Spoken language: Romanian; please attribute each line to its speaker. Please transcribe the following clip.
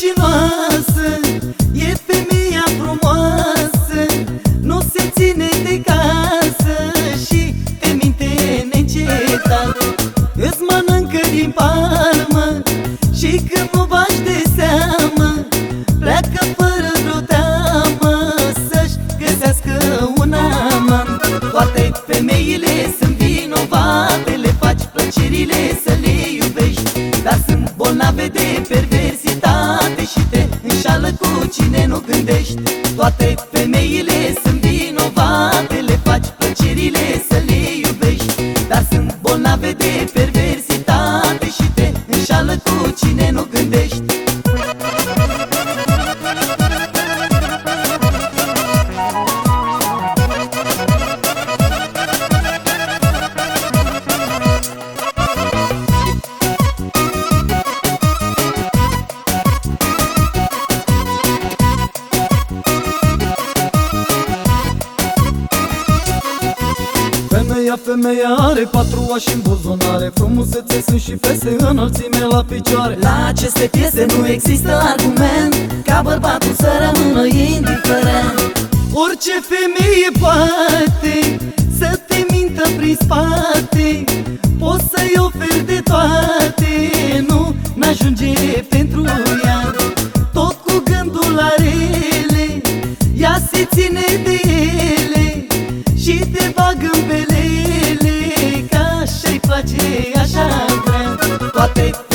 Speaker 1: mincinoasă, e femeia frumoasă, nu se ține de casă și te minte neîncetat. Îți mănâncă din palmă și când nu bași de seamă, pleacă fără vreo teamă să-și găsească un amant. Toate femeile sunt vinovate, le faci plăcerile să le iubești, dar sunt bolnave de perversitate și te înșală cu cine nu gândești. Toate femeile sunt vinovate, le faci plăcerile să le iubești, dar sunt bolnave de perversitate și te înșală cu cine nu gândești.
Speaker 2: Femeia are 4 ani și-n buzunare, frumusețe sunt și fese, înălțime la picioare.
Speaker 1: La aceste piese nu există argument ca bărbatul să rămână indiferent. Orice femeie poate să te mintă prin spate, poți să-i oferi de toate, nu n-ajunge pentru ea. Tot cu gândul la rele, ea se ține de ele și te bagă în belele, că așa-i place, așa vrea. Toate